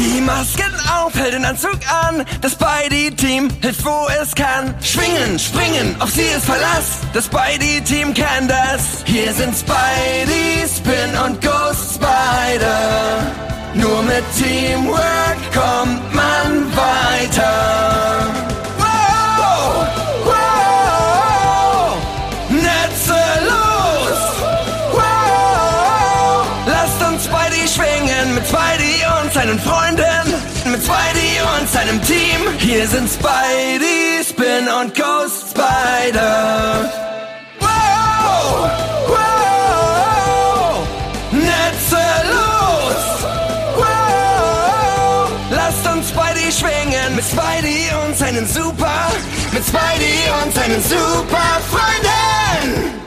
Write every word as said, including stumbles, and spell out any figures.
Die Masken auf, hält den Anzug an, das Spidey-Team hilft, wo es kann. Schwingen, springen, auf sie ist Verlass, das Spidey-Team kann das. Hier sind Spidey, Spin und Ghost Spider. Nur mit Teamwork kommt man weiter. Wow, wow, Netze los. Wow, lasst uns Spidey schwingen mit Spidey und seinen Freunden, mit Spidey und seinem Team. Hier sind Spidey, Spin und Ghost Spider. Wow, wow, Netze los. Wow, lasst uns Spidey schwingen mit Spidey und seinen Super, mit Spidey und seinen Super Freunden.